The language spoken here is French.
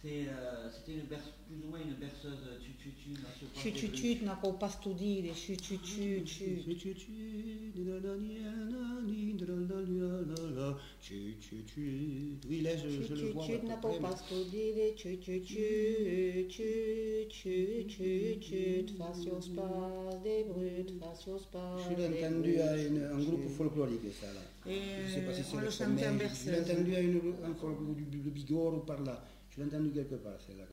C'était plus ou moins une berceuse. Tu n'a pas studire, Oui, là, je le vois. Tu n'a pas studire, facios pas des brutes, facios pas. Je l'ai entendu à un groupe folklorique, ça là. Je ne sais pas si c'est le premier. Je l'ai entendu à un groupe de Bigorre ou par là. Je l'ai entendu quelque part, c'est là.